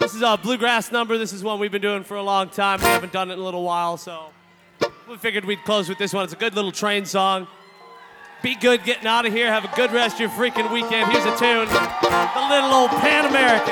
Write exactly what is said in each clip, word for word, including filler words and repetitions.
This is a bluegrass number. This is one we've been doing for a long time. We haven't done it in a little while, so we figured we'd close with this one. It's a good little train song. Be good getting out of here. Have a good rest of your freaking weekend. Here's a tune, the little old Pan American.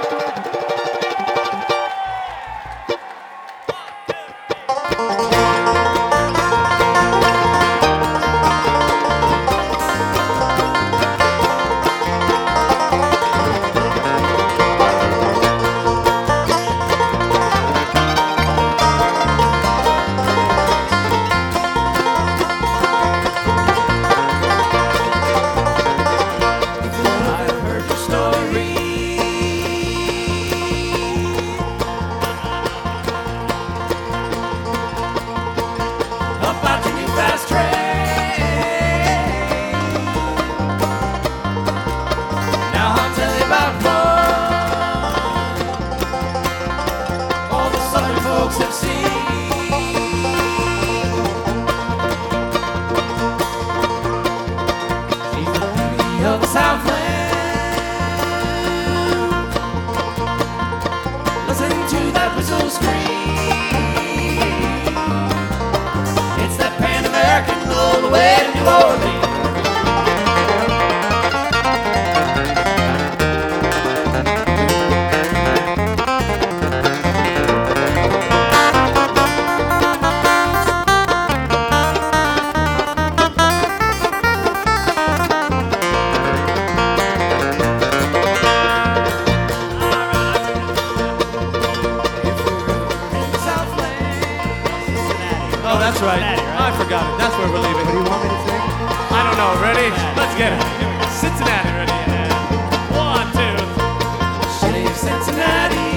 Oh, that's right. I forgot it. That's where we're leaving. What do you want me to sing? I don't know. Ready? Let's get it. Cincinnati, ready? And one, two. City of Cincinnati.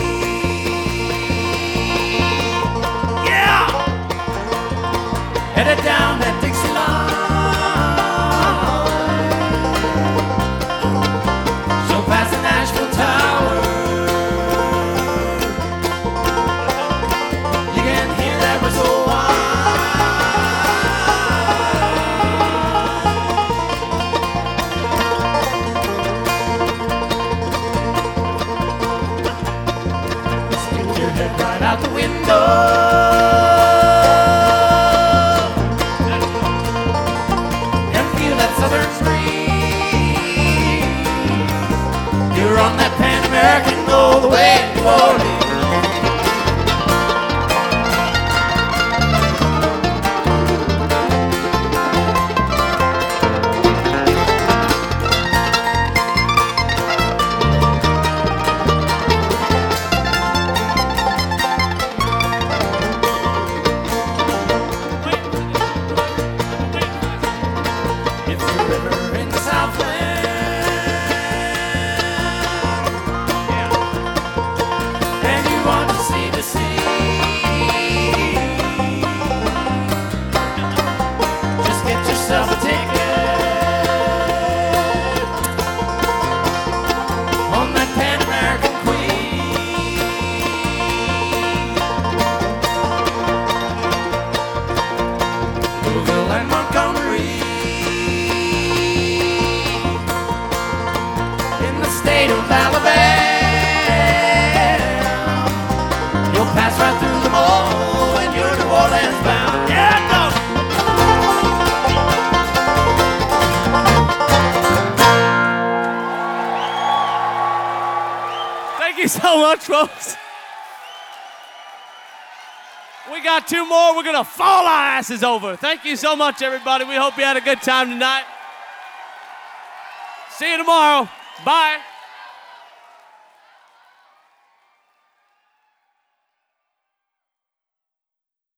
Yeah! Headed down that Dixie line. So past the Nashville Tower. You can hear that whistle. Out the window and feel that southern breeze. You're on that Pan American all the way to New Orleans. State of Alabama, you'll pass right through them all when you're New Orleans bound. Yeah, no. Thank you so much, folks. We got two more. We're gonna fall our asses over. Thank you so much, everybody. We hope you had a good time tonight. See you tomorrow. Bye.